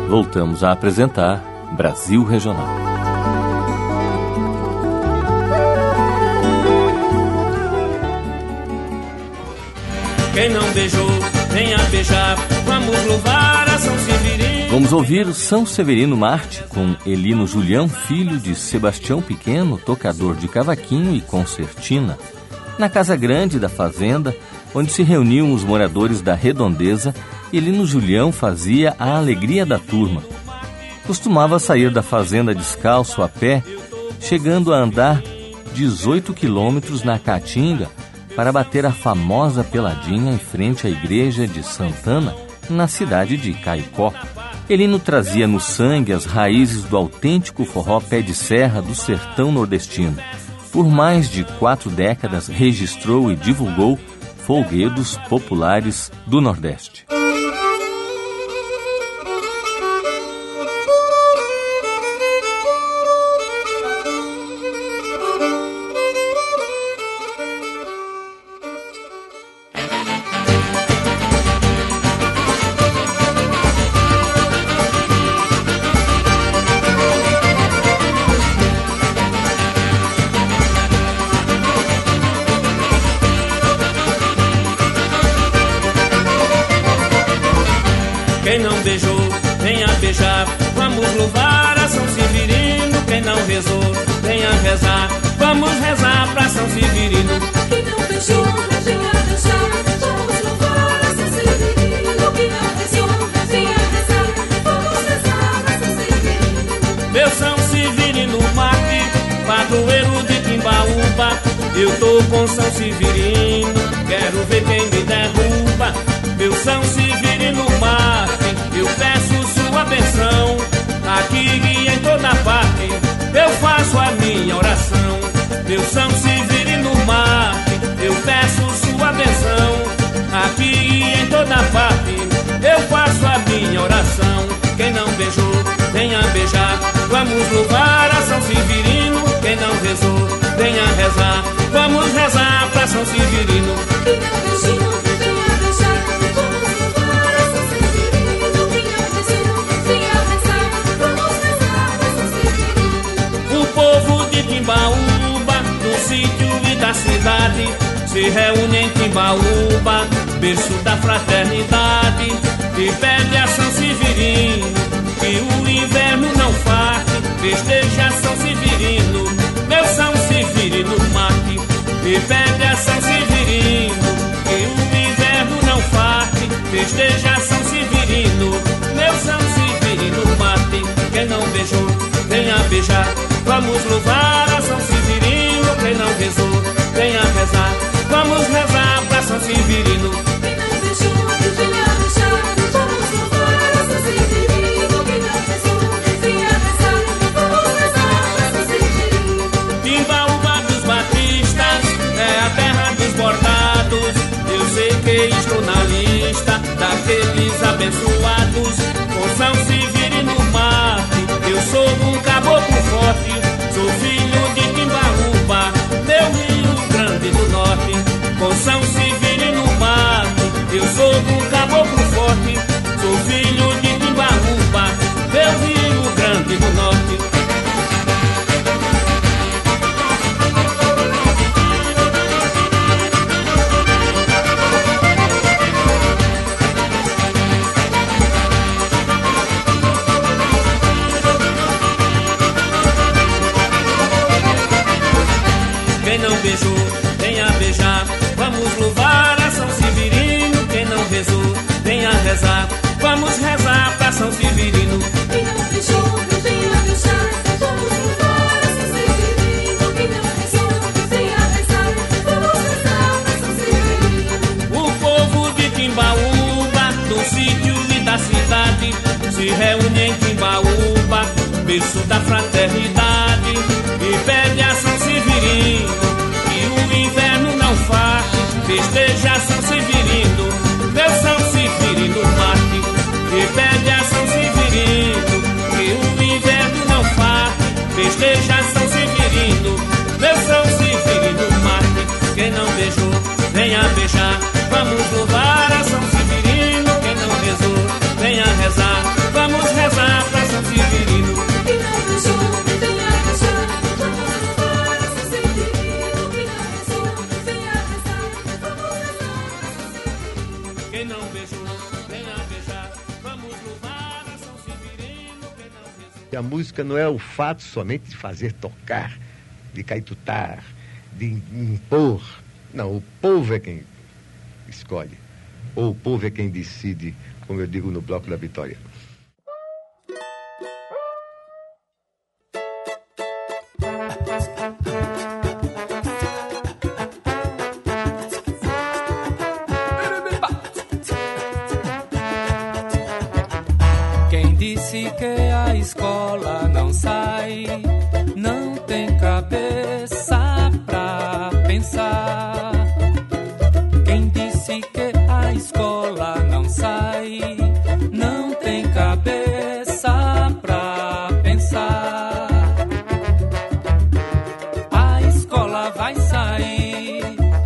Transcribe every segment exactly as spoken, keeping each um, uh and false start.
Voltamos a apresentar Brasil Regional. Quem não beijou, venha beijar. Vamos louvar a São Severino. Vamos ouvir o São Severino Marte com Elino Julião, filho de Sebastião Pequeno, tocador de cavaquinho e concertina, na casa grande da fazenda, onde se reuniam os moradores da redondeza. Elino Julião fazia a alegria da turma. Costumava sair da fazenda descalço a pé, chegando a andar dezoito quilômetros na Caatinga para bater a famosa peladinha em frente à igreja de Santana, na cidade de Caicó. Elino trazia no sangue as raízes do autêntico forró pé de serra do sertão nordestino. Por mais de quatro décadas registrou e divulgou folguedos populares do Nordeste. Quem não beijou, venha beijar. Vamos louvar a São Severino. Quem não rezou, venha rezar. Vamos rezar pra São Severino. Quem não beijou, venha beijar. Vamos louvar a São Severino. Quem não rezou, venha rezar. Vamos rezar pra São Severino. Meu São Severino Marte, padroeiro de Timbaúba. Eu tô com São Severino, quero ver quem me derruba. Meu São Severino Marte, eu peço sua benção. Aqui e em toda parte eu faço a minha oração. Meu São Severino Marte, eu peço sua benção. Aqui e em toda parte eu faço a minha oração. Quem não beijou, venha beijar. Vamos louvar a São Severino. Quem não rezou, venha rezar. Vamos rezar pra São Severino. Quem não beijou, venha beijar. Vamos louvar a São Severino. Quem não rezou, venha rezar. Vamos rezar pra São Severino. O povo de Timbaúba, do sítio e da cidade, se reúne em Timbaúba, berço da fraternidade, e pede a São Severino que o inverno não farte. Festeja São Severino, meu São Severino Marte, e pede a São Severino que o inverno não farte. Festeja São Severino, meu São Severino Marte. Quem não beijou, venha beijar. Vamos louvar a São Severino. Quem não rezou, venha rezar. Vamos rezar pra São Severino. Quem não beijou, venha beijar. Vamos louvar a São Severino. Quem não rezou, venha rezar. Vamos rezar pra São Severino. Timbaúba dos Batistas é a terra dos bordados. Eu sei que estou na lista daqueles abençoados. Com São Severino Marte, eu sou um caboclo forte. Sou filho de Timbaúba, meu Rio Grande do Norte. Com São Severino Marte, eu sou um caboclo forte. Sou filho de Timbaúba, meu Rio Grande do Norte. Quem não beijou, venha beijar. Vamos louvar a São Severino. Quem não rezou, venha rezar. Vamos rezar pra São Severino. Quem não beijou, venha beijar. Vamos louvar a São Severino. Quem não rezou, venha rezar. Vamos rezar pra São Severino. O povo de Timbaúba, do sítio e da cidade, se reúne em Timbaúba, berço da fraternidade, e pede a São Severino que o inverno não farte. Festeja São Severino, meu São Severino Marte, e pede a São Severino que o inverno não farte. Festeja São Severino, meu São Severino Marte. Quem não beijou, venha beijar. Vamos louvar a São Severino. Quem não rezou, venha rezar. Vamos rezar quem não beijou, venha beijar. Vamos louvar a São Severino, quem não rezou. E a música não é o fato somente de fazer tocar, de caitutar, de impor. Não, o povo é quem escolhe. Ou o povo é quem decide, como eu digo no Bloco da Vitória. Quem disse que a escola não sai, não tem cabeça pra pensar. Quem disse que a escola não sai, não tem cabeça pra pensar. A escola vai sair,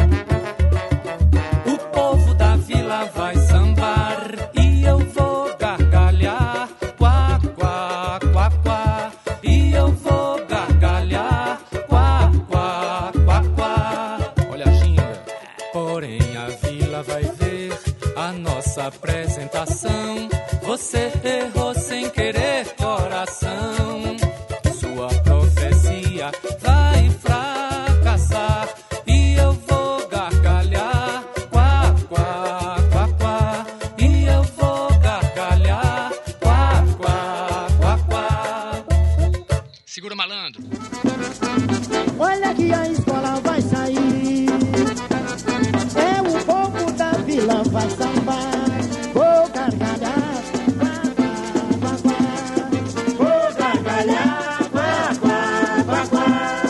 o povo da vila vai sambar e eu vou gargalhar, quá, quá, quá, quá. E eu vou gargalhar, quá, quá, quá, quá. Olha a ginga. Porém a vila vai ver a nossa apresentação. Você errou sem querer, coração. Sua profecia vai fracassar e eu vou gargalhar, quá, quá, quá, quá. E eu vou gargalhar, quá, quá, quá, quá. Segura, malandro. Olha que a escola vai sair, é o povo da vila vai sambar, vou gargalhar, quá, quá, quá, quá. Vou gargalhar, quá, quá, quá, quá.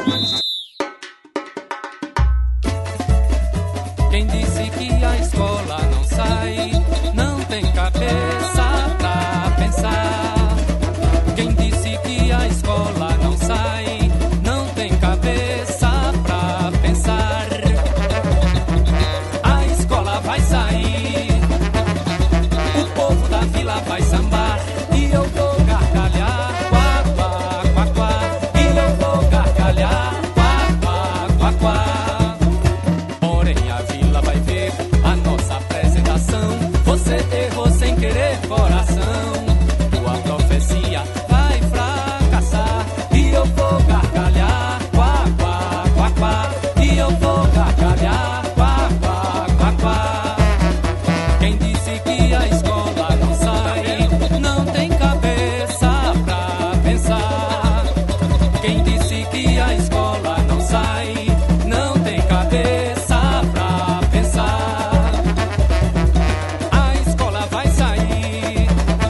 Quem disse que a escola não sai, não tem cabeça pra pensar. Quem disse que a escola não sai, não tem cabeça pra pensar. A escola vai sair, o povo da vila vai sambar e eu vou gargalhar, quá, quá, quá, quá. E eu vou gargalhar, quá, quá, quá, quá. Porém a vila vai ver a nossa apresentação. Você errou sem querer, coração. Tua profecia vai fracassar e eu vou gargalhar, quá, quá, quá, quá. E eu vou gargalhar, quá, quá, quá, quá. Quem disse que a escola não sai, não tem cabeça pra pensar. Quem disse que a escola não sai, não tem cabeça pra pensar. A escola vai sair,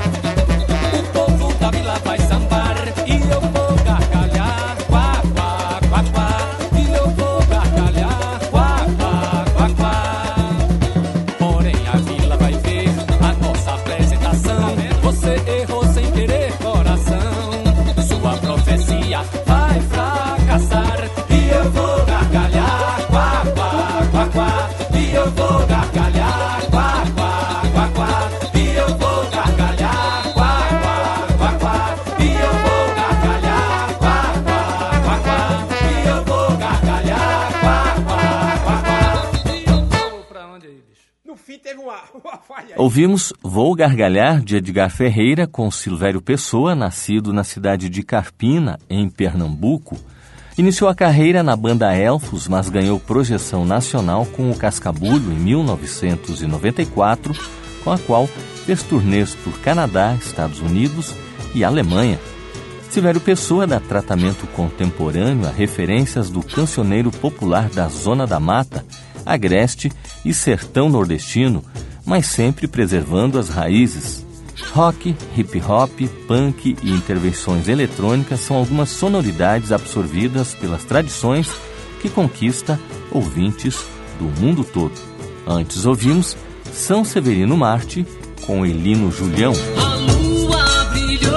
o povo da vila vai sambar e eu vou gargalhar, quá, quá, quá, quá. E eu vou gargalhar, quá, quá, quá, quá. Porém a vila vai ver a nossa apresentação. Você errou sem querer, coração. Sua profecia vai fracassar e eu vou gargalhar, quá, quá, quá, quá. E eu vou gargalhar, quá, quá, quá, quá. E eu vou gargalhar, quá, quá, quá, quá. E eu vou gargalhar, quá, quá, quá, quá. E eu vou gargalhar, quá, quá, quá, quá. E eu vou pra onde aí, bicho? No fim teve uma, uma falha aí. Ouvimos Vou Gargalhar, de Edgar Ferreira, com Silvério Pessoa, nascido na cidade de Carpina, em Pernambuco. Iniciou a carreira na banda Elfos, mas ganhou projeção nacional com o Cascabulho em mil novecentos e noventa e quatro, com a qual fez turnês por Canadá, Estados Unidos e Alemanha. Silvério Pessoa dá tratamento contemporâneo a referências do cancioneiro popular da Zona da Mata, Agreste e Sertão Nordestino, mas sempre preservando as raízes. Rock, hip-hop, punk e intervenções eletrônicas são algumas sonoridades absorvidas pelas tradições que conquista ouvintes do mundo todo. Antes ouvimos São Severino Marte com Elino Julião. A lua brilhou.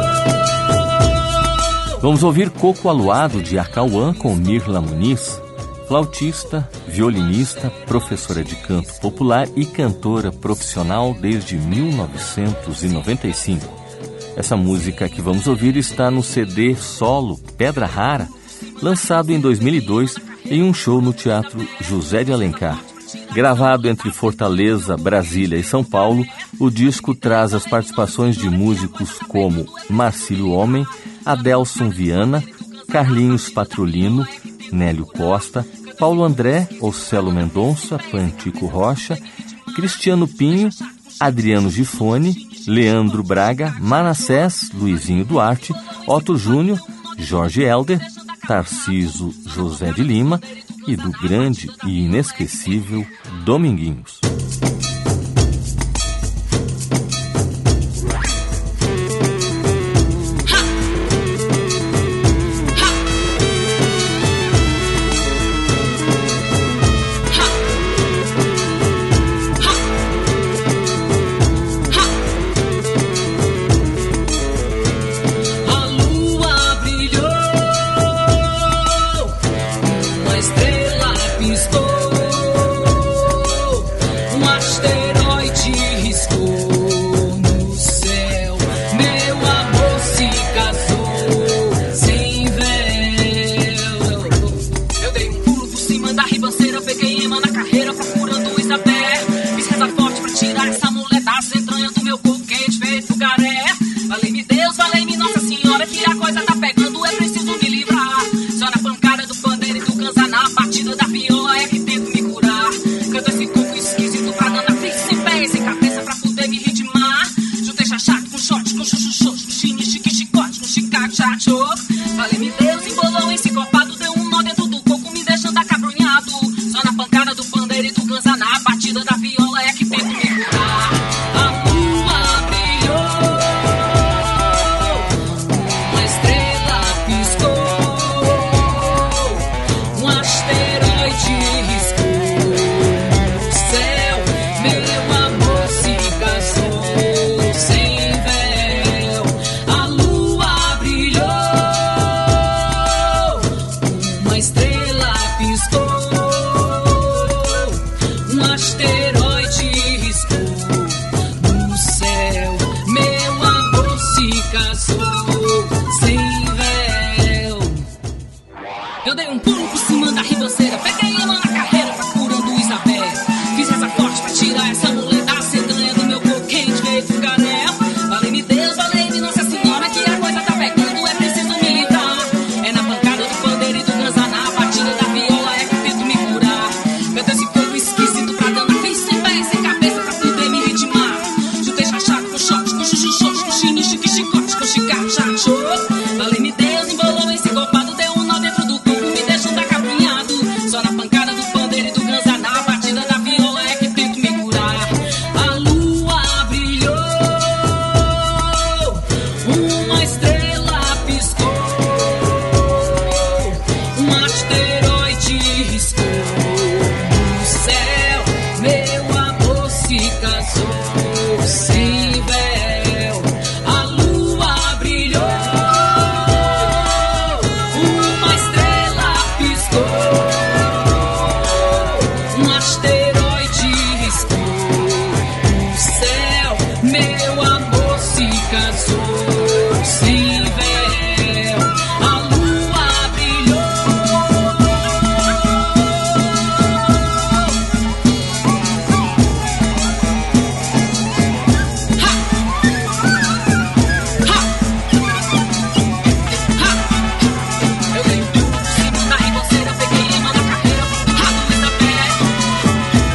Vamos ouvir Coco Aluado, de Acauã, com Mirla Muniz, flautista, violinista, professora de canto popular e cantora profissional desde mil novecentos e noventa e cinco. Essa música que vamos ouvir está no C D solo Pedra Rara, lançado em dois mil e dois em um show no Teatro José de Alencar. Gravado entre Fortaleza, Brasília e São Paulo, o disco traz as participações de músicos como Marcílio Homem, Adelson Viana, Carlinhos Patrolino, Nélio Costa, Paulo André, Ocelo Mendonça, Pantico Rocha, Cristiano Pinho, Adriano Gifone, Leandro Braga, Manassés, Luizinho Duarte, Otto Júnior, Jorge Helder, Tarciso José de Lima e do grande e inesquecível Dominguinhos.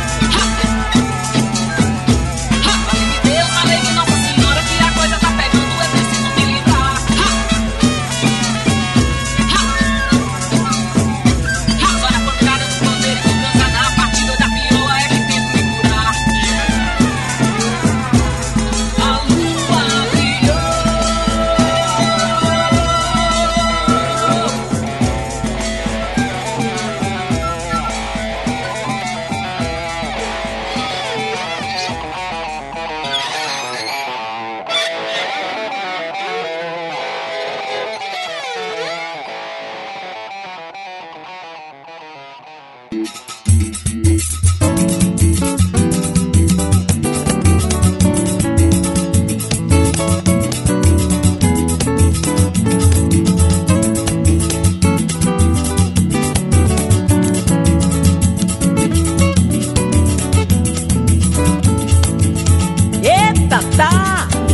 Deus, falei que Nossa Senhora que a coisa tá pegando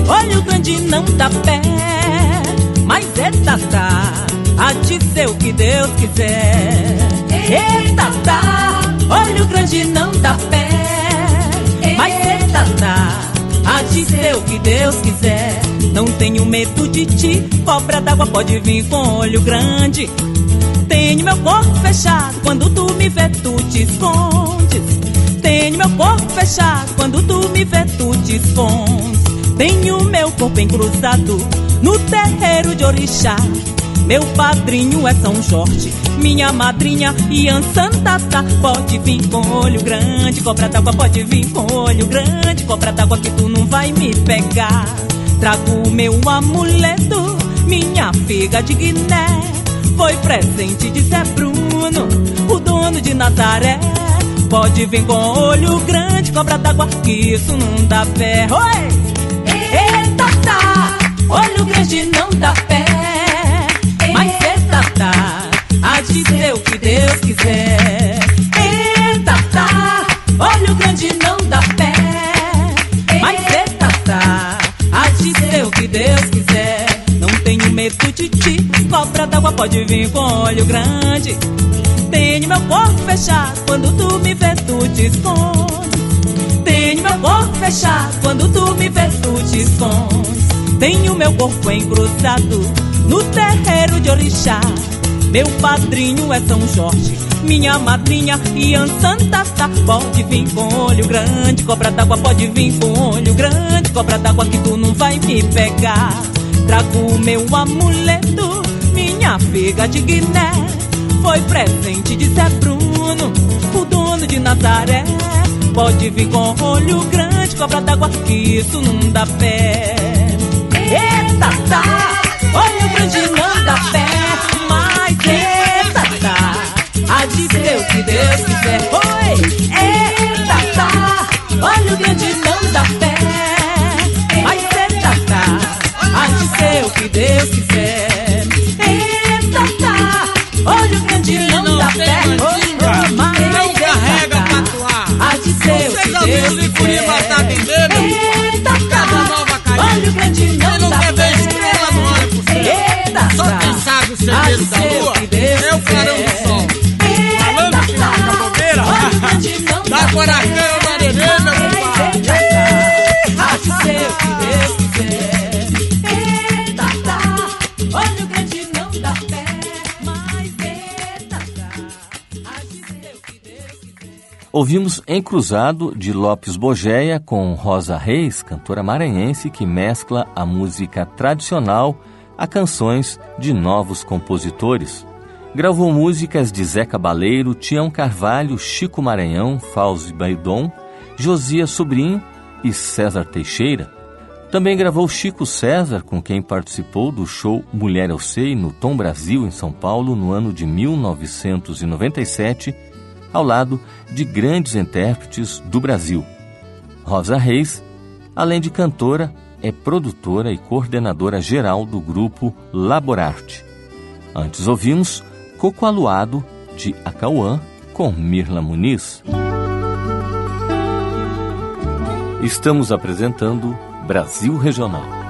olho grande não dá pé, mas é tatá, a de ser o que Deus quiser. É tatá, olho grande não dá pé, mas é tatá, a de ser o que Deus quiser. Não tenho medo de ti, cobra d'água pode vir com olho grande. Tenho meu corpo fechado, quando tu me vê tu te escondes. Tenho meu corpo fechado, quando tu me vê tu te escondes. Tenho meu corpo encruzado no terreiro de orixá. Meu padrinho é São Jorge, minha madrinha Iansã Tatá. Pode vir com olho grande, cobra d'água pode vir com olho grande. Cobra d'água que tu não vai me pegar. Trago meu amuleto, minha figa de Guiné. Foi presente de Zé Bruno, o dono de Nazaré. Pode vir com olho grande, cobra d'água, que isso não dá pé. Oi! Eita, tá! Olho grande não dá pé, mas eita, tá! Há de ser o que Deus quiser. Eita, tá! Olho grande não dá pé, mas eita, tá! Há de ser o que Deus quiser. Não tenho medo de ti, cobra d'água pode vir com olho grande. Tenho meu corpo fechado, quando tu me vês tu te escondes. Tenho meu corpo fechado, quando tu me vês tu te escondes. Tenho meu corpo encruzado no terreiro de orixá. Meu padrinho é São Jorge, minha madrinha Iansã Tatá. Pode vir com olho grande, cobra d'água pode vir com olho grande. Cobra d'água que tu não vai me pegar. Trago meu amuleto, minha figa de Guiné. Foi presente de Zé Bruno, o dono de Nazaré. Pode vir com olho grande, cobra d'água, que isso não dá pé. Eita, tá, olho grande não dá pé, mas eita, tá, há de ser o que Deus quiser. Oi, eita, tá, olho grande não dá pé, mas eita, tá, há de ser o que Deus quiser. Eita, tá, olho grande não dá pé, mas eita, tá, há de ser o que Deus quiser. Eita, tá, olho grande não dá pé, eita, só tá, quem sabe o segredo da lua é o clarão do sol. Falando que na capoeira, dá coração, marinheiro, meu compadre. Há de ser o que Deus quiser. Eita, tá, olho grande não dá pé, mas eita, tá, há de ser o que Deus quiser. Ouvimos Encruzado, de Lopes Bogeia, com Rosa Reis, cantora maranhense que mescla a música tradicional a canções de novos compositores. Gravou músicas de Zé Cabaleiro, Tião Carvalho, Chico Maranhão, Fauzi Baidon, Josias Sobrinho e César Teixeira. Também gravou Chico César, com quem participou do show Mulher Eu Sei no Tom Brasil, em São Paulo, no ano de mil novecentos e noventa e sete, ao lado de grandes intérpretes do Brasil. Rosa Reis, além de cantora, é produtora e coordenadora geral do grupo Laborarte. Antes ouvimos Coco Aluado, de Acauã, com Mirla Muniz. Estamos apresentando Brasil Regional.